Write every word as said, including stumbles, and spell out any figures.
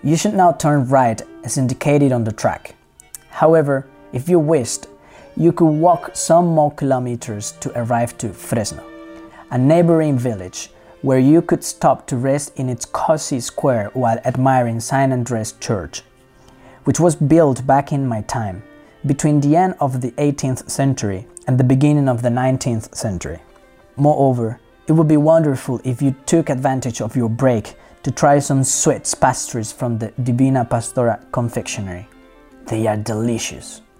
You should now turn right as indicated on the track. However, if you wished, you could walk some more kilometers to arrive to Fresno, a neighboring village where you could stop to rest in its cozy square while admiring Saint Andres Church, which was built back in my time, between the end of the eighteenth century and the beginning of the nineteenth century. Moreover, it would be wonderful if you took advantage of your break to try some sweet pastries from the Divina Pastora confectionery. They are delicious.